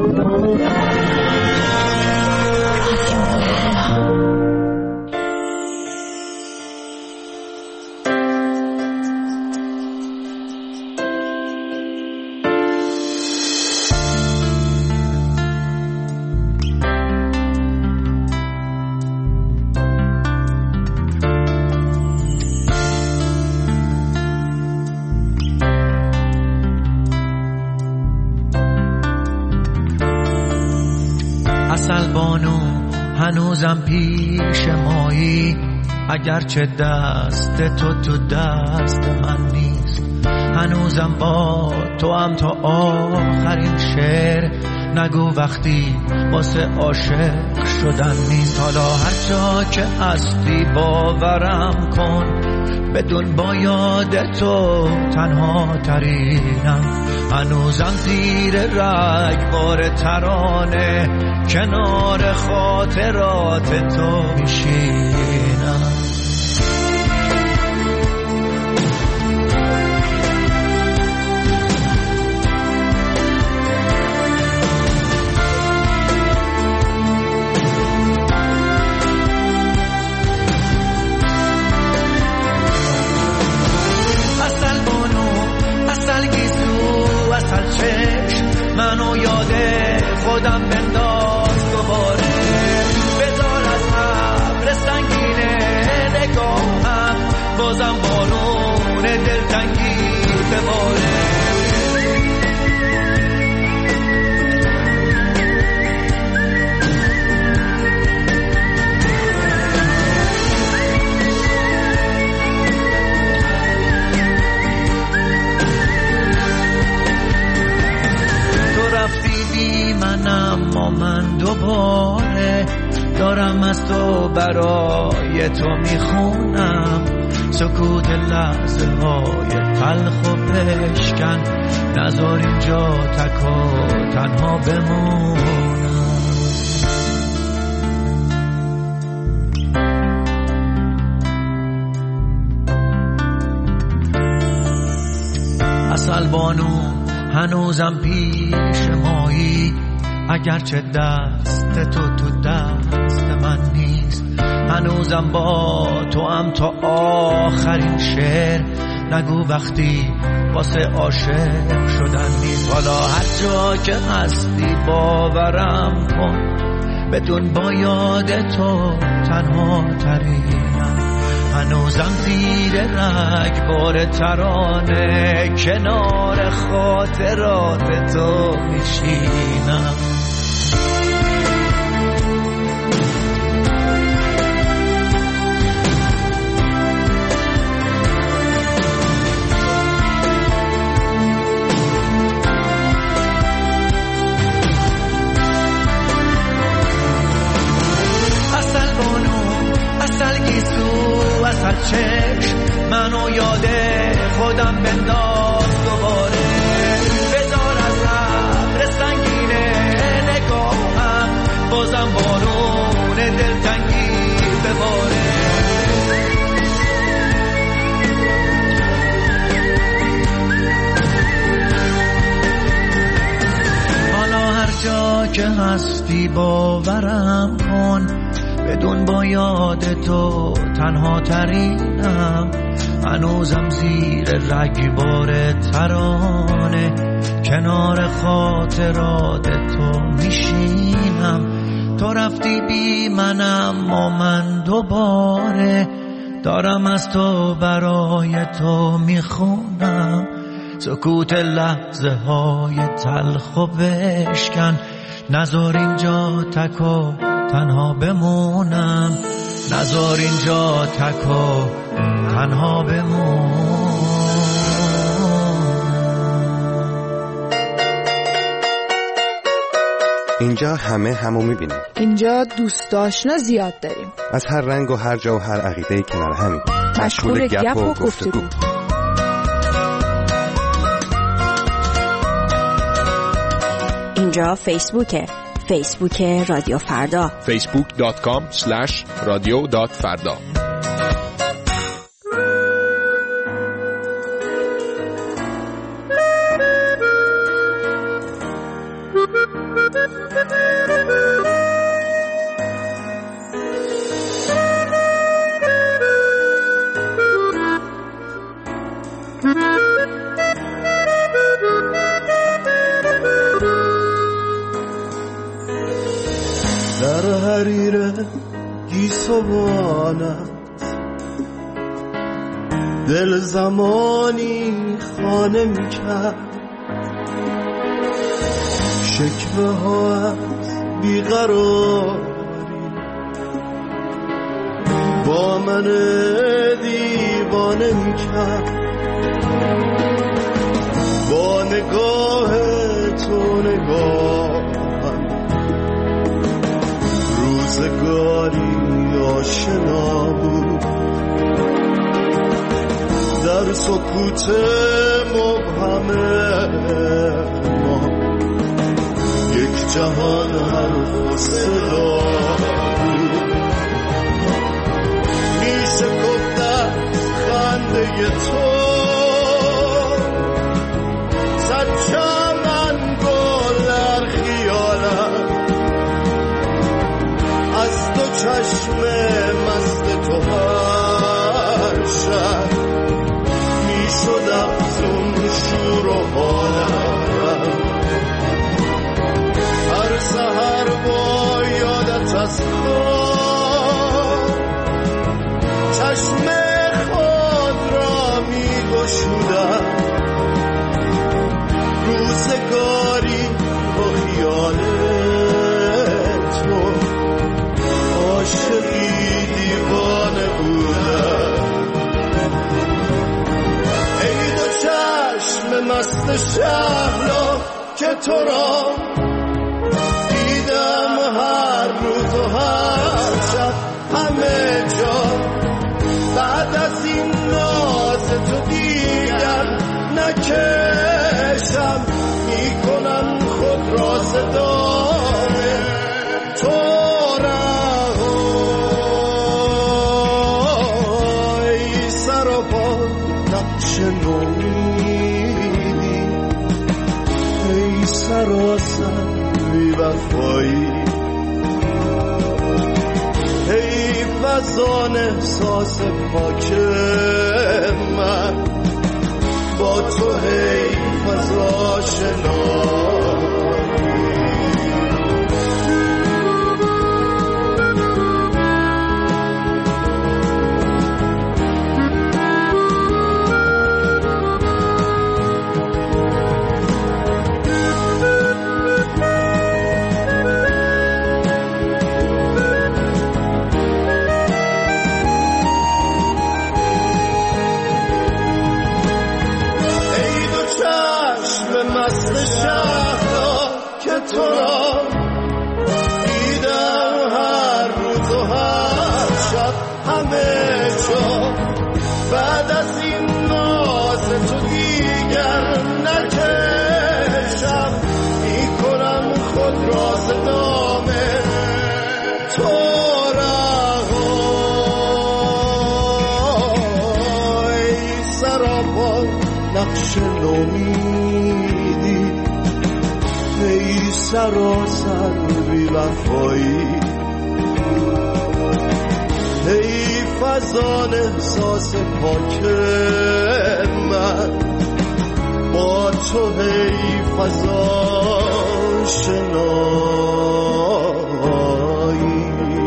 هنوزم پیش مایی، اگرچه دست تو دست من نیست. هنوزم با تو هم تا آخرین شعر. نگو وقتی واسه عاشق شدن نیست. حالا هر جا که هستی باورم کن، بدون با یاد تو تنها ترینم. هنوزم زیر رگبار ترانه، کنار خاطرات تو میشینم. منو یاد خودم بنداز دوباره. بذار از ابر سنگینه نگاهم، بازم بارون دلتنگی بباره. اما من دوباره دارم از تو برای تو میخونم. سکوت لحظه های تلخ و بشکن، نذار اینجا تک و تنها بمونم. اصل بانو هنوزم پیش مایی، اگرچه دست تو دست من نیست. هنوزم با تو هم تا آخرین شعر. نگو وقتی واسه عاشق شدن نیست. حالا هر جا که هستی باورم کن، بدون با یاد تو تنها ترینم. هنوزم زیر رگبار ترانه، کنار خاطرات تو میشینم. اصل چشم منو یاد خودم بنداز دوباره. بذار از ابر سنگینه نگاهم، بازم بارون دلتنگی بباره. حالا هر جا که هستی باورم کن، بدون با یاد تو تنها ترینم. هنوزم زیر رگبار ترانه، کنار خاطرات تو میشینم. تو رفتی بی منم و من دوباره دارم از تو برای تو میخونم. سکوت لحظه های تلخ و بشکن، نذار اینجا تک و تنها بمونم. نذار اینجا تک و تنها بمونم. اینجا همو میبینیم. اینجا دوست آشنا زیاد داریم، از هر رنگ و هر جا و هر عقیده‌ای کنار همیم. مشغول گپ و گفتگو. اینجا فیسبوک رادیو فردا. facebook.com/radio.farda. در حریر گیسوانت دل زمانی خانه میکرد، شکوه ها از بیقراری با من دیوانه میکرد. با نگاه تو نگاهم روزگاری آشنا بود، در سکوت مبهم ما یک جهان حرف و صدا بود. میشه گفتن خنده تو صد چمن گل در خیالم، از دو چشم مست تو هر شب میشد افزون شور و حالم. هر سحر با یادت از خود چشم خود را میگشودم، روزگاری با خیال تو عاشقی دیوانه بودم. ای دو چشم مست شهلا که تو را دیدم هر روز و هر شب همه جا، بعد از این ناز تو دیگر نکشم، میکنم خود را صدای تو رها. ای سراپا نقش نومیدی، ای سراسر بی وفایی، ای فضان احساس پاک من، با تو حیف از آشنایی. تو را دیدم هر روز و هر شب همه جا، بعد از این ناز تو دیگر نکشم، میکنم خود را صدام تو رها. ای سراپا نقش نومیدی، ای سراسر بی وفایی، ای فضان احساس پاک من، با تو حیف از آشنایی.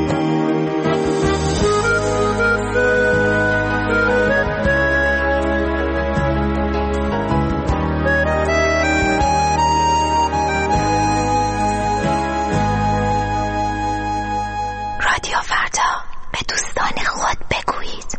رادیو فردا، به دوستان خود بگویید.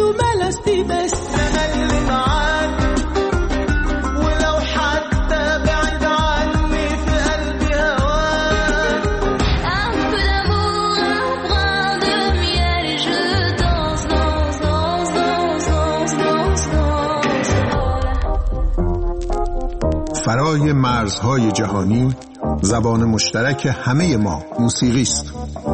وما لستي بس أنا اللي معاك ولو حتى بعد عني في قلبي هواك. Un peu d'amour, un brin de miel et je danse, danse, danse, danse, danse, danse, danse. فرای مرزهای جهانی زبان مشترک همه ما موسیقی است.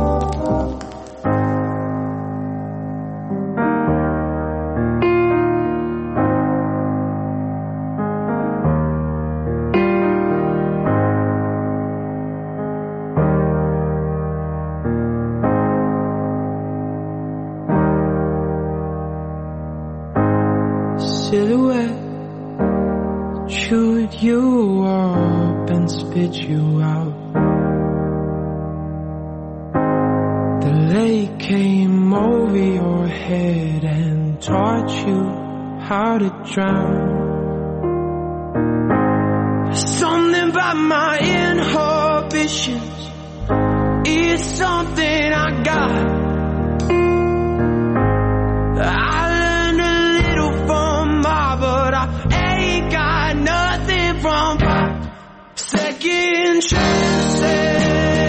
Silhouette chewed you up and spit you out. The lake came over your head and taught you how to drown. Something about my inhibitions, it's something I got. I learned a little from mom, but I ain't got nothing from pop. Second chances,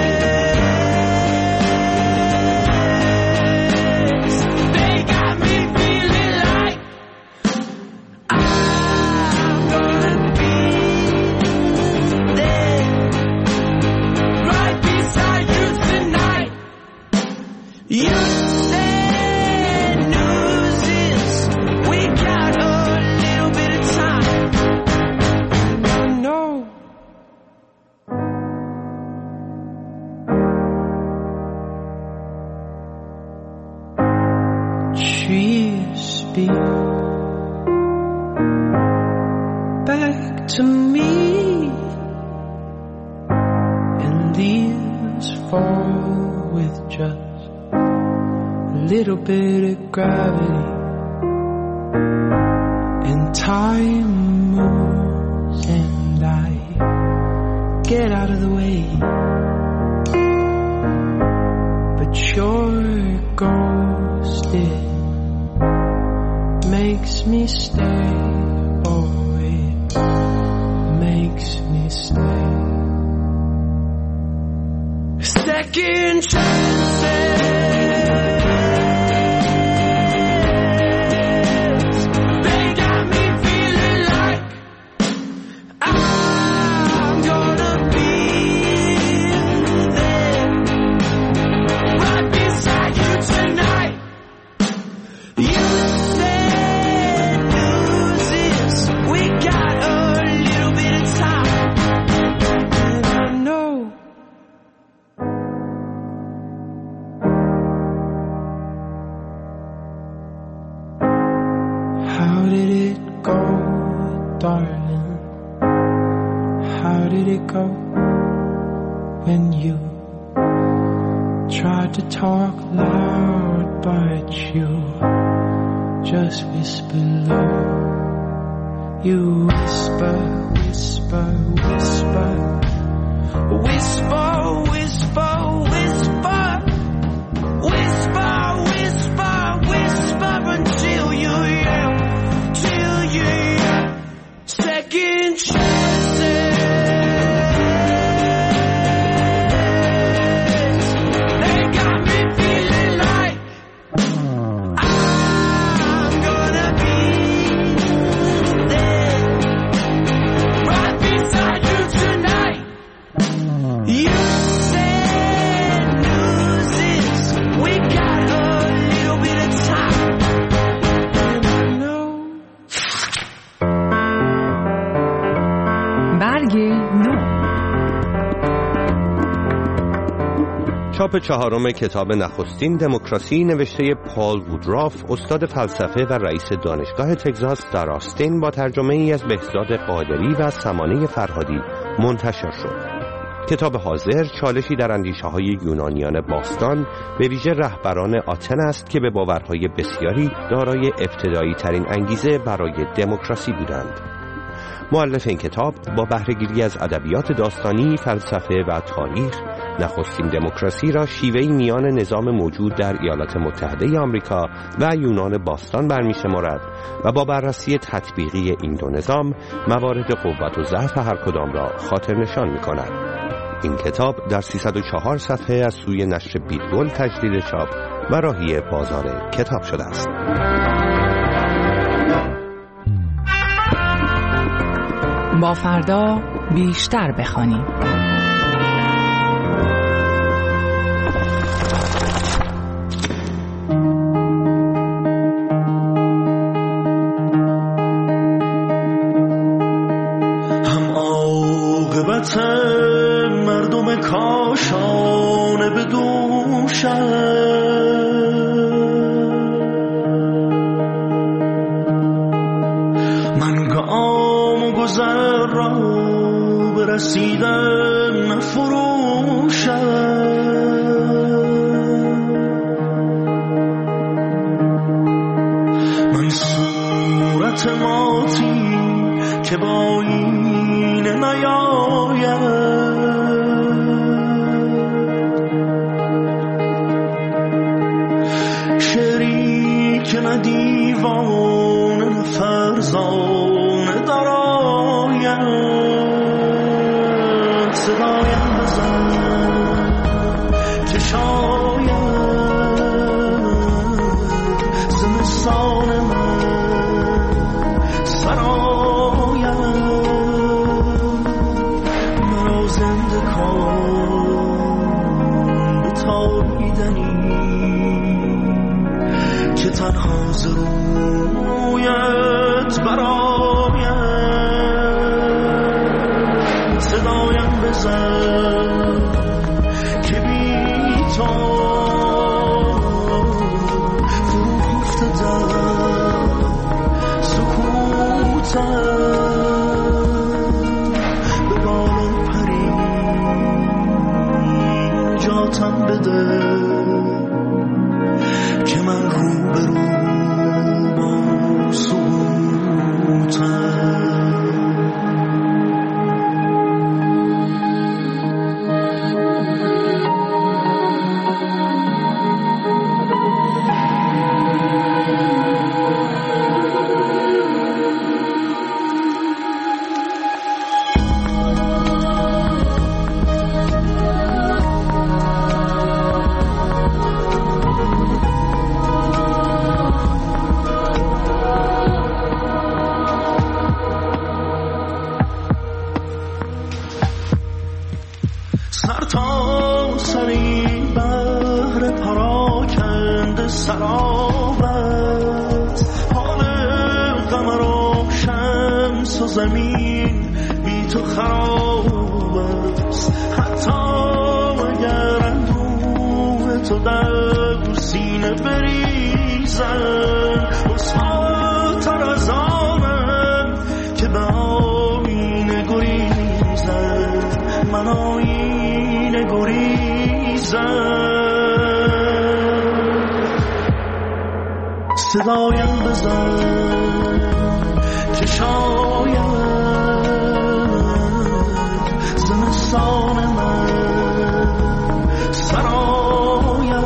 they got me feeling like I'm gonna be there, right beside you tonight. You said news is we got a little bit of time. I know. Trees speak back to me, and leaves fall with just a little bit of gravity, and time moves and I get out of the way, but your ghosting makes me stay, oh it makes me stay. Second chances, they got me feeling like I'm gonna be there, right beside you tonight. You said news is we got a little bit of time, and I know. How did it go, darling? How did it go when you tried to talk loud, but you just whisper low? You whisper, whisper, whisper, whisper, whisper, whisper, whisper, whisper, whisper until you yell, till you yell. Second chances, they got me feeling like I'm gonna be there, right beside you tonight. You said news is we got a little bit of time, and I know. برگ نو. چاپ چهارم کتاب نخستین دموکراسی نوشته پال وودراف، استاد فلسفه و رئیس دانشگاه تگزاس در آستین، با ترجمه ای از بهزاد قادری و سمانه فرهادی منتشر شد. کتاب حاضر چالشی در اندیشه‌های یونانیان باستان، به ویژه رهبران آتن است که به باورهای بسیاری دارای ابتدایی ترین انگیزه برای دموکراسی بودند. مؤلف این کتاب با بهره‌گیری از ادبیات داستانی، فلسفه و تاریخ نخستین دموکراسی را شیوهی میان نظام موجود در ایالات متحده آمریکا و یونان باستان برمی‌شمارد و با بررسی تطبیقی این دو نظام موارد قوت و ضعف هر کدام را خاطر نشان می‌کند. این کتاب در 304 صفحه از سوی نشر بیدگل تجدید چاپ و راهی بازار کتاب شده است. با فردا بیشتر بخوانیم. هم عاقبت مردم کاشانه به دوشم، من گام و گذر را برسیدن نفروشم. من صورت ماتی که با این نیاید، شعری که نه دیوانه نه فرزانه دراید، صدایم بزن که شاید زمستان من سراید، مرا زنده کن به تابیدنی که تنها ز رویت براید، صدایم بزن که بی تو فرو خفته در سکوتم، به بالا پری نجاتم بده که من رو به رو با سکوتم. سر تا سری بحر پراکنده سرابت، حال قمر و شمس و زمین بی تو خراب است. حتی اگر اندوه تو در سینه بریزن، بساتر از آنم که به آینه گریزن، من آینه گریزن. صدایم بزن که شاید زمستان من سراید،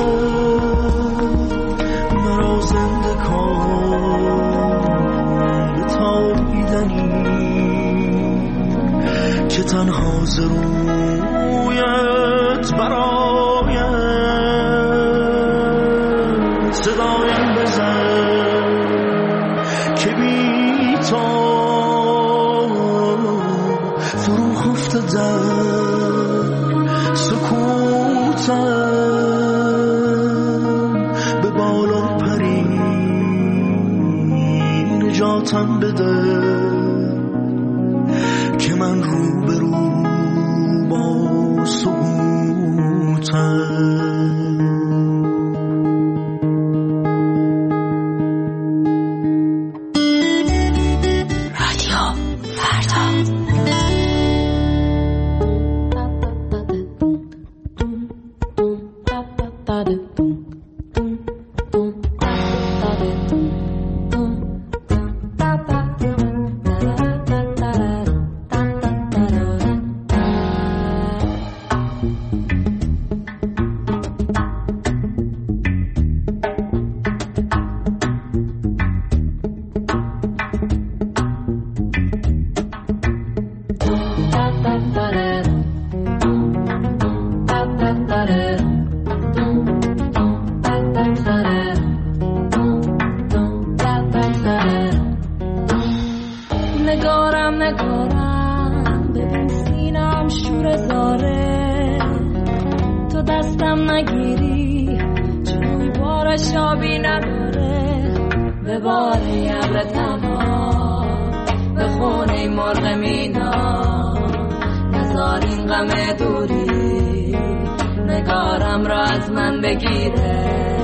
مرا زنده کن به تابیدنی که تنها ز رویت براید، صدایم بزن که بی تو فرو خفته در سکوتم، به بالا پری نجاتم بده که من رو به رو با سکوتم. نگارم ببین سینم شور زاره تو دستم نگیری چون بارش آبی نداره به باره ابر تنها به خونه مرغ مینا نزار این غم دوری نگارم را از من بگیره